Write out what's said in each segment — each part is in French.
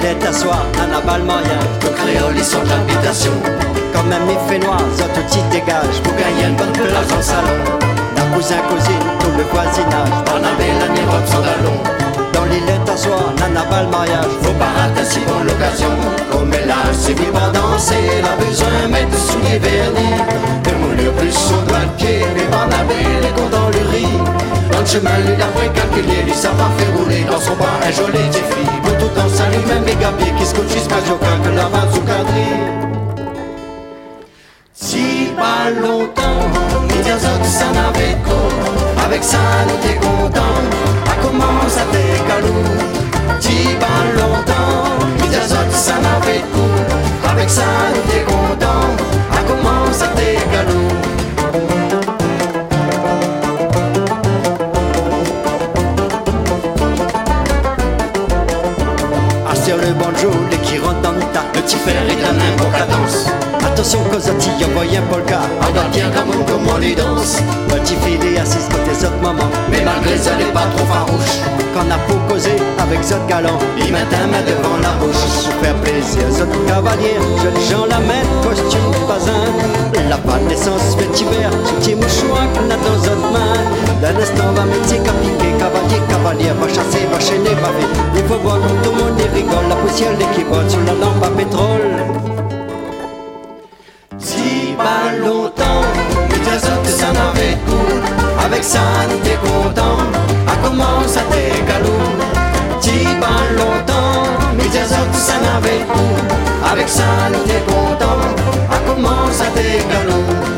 il est asseoir, n'en a pas le moyen. Le créole, ils sont de l'habitation. Quand même il fait noir, ça tout petit dégage. Pour gagner une bonne place dans le salon. La cousin, cousine, tout le voisinage. Barnabé, la robe sans talons. Dans l'île est asseoir, n'en a pas le mariage. Faut pas rater si bon l'occasion. Comme elle a suivi pas danser, elle a besoin de mettre des souliers vernis. De moulure plus son doigt de pied, mais Barnabé, les cons dans le riz. Dans le chemin, lui d'après calculer, lui ça va faire rouler dans son bar un joli petit fille. Pour tout en salut, même les gabiers qui se coachent jusqu'à Joker que la vanne sous quadrille. Si pas longtemps, il y a autres ça n'avait quoi. Avec ça nous t'es content, à commence à t'es calou. Si pas longtemps, il y a autres ça n'avait quoi. Avec ça nous t'es content, à commence à t'es calou. Sur le banjo, les qui rentrent dans le tas. Le petit frère est un nain pour cadence. Attention Cosati, y'a moyen polka. On va bien comme on lui danse. Le petit filet assiste côté autres mamans. Mais malgré ça, elle est pas trop farouche. Qu'on a pour causer avec autres galants. Il met un main devant la bouche. Pour faire plaisir aux autres cavaliers, jeunes gens la mettent, costume bazin. La panne d'essence fait hiver, ce petit mouchoir qu'on a dans notre main. D'un instant va métier qu'à piquer, cavalier, va chasser, va chaîner, va vite. Il faut voir comme tout le monde y rigole, la poussière qui vole sur la lampe à pétrole. Si pas longtemps, mais des autres ça n'avait cool. Avec ça nous t'es content, à commence à t'es galou. Si pas longtemps, mais des autres ça n'avait cool. Avec ça nous t'es content, à commence à t'es galou.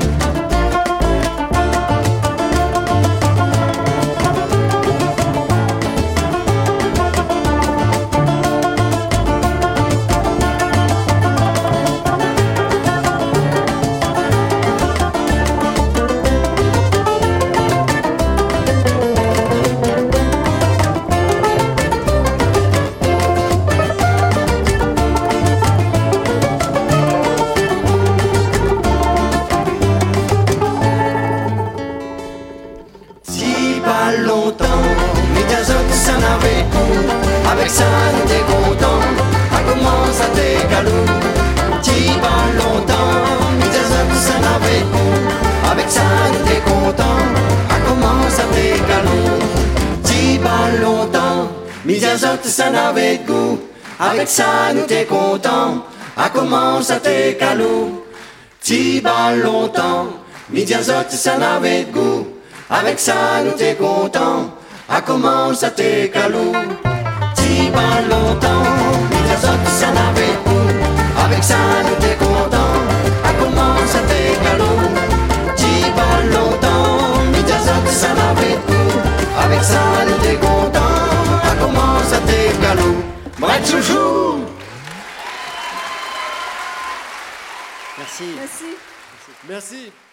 Longtemps, mais des autres ça n'avait cool. Avec ça nous t'es content, à commence à t'es galou. T'y pas longtemps, mais des autres ça n'avait cool. Avec ça nous t'es content, à commence à t'es galou. T'y pas longtemps, mais des autres ça n'avait goût. Avec ça nous t'es content, à commence à t'es galou. T'y pas longtemps, mais des autres ça n'avait goût. Avec ça nous t'es content, à commence à t'es calou. T'y pas longtemps, mais les autres ça n'avait pas. Avec ça nous t'es content, à commence à t'es calou. T'y pas longtemps, mais les autres ça n'avait pas. Avec ça nous t'es content, à commence à t'es calou. Bref toujours. Merci. Merci. Merci.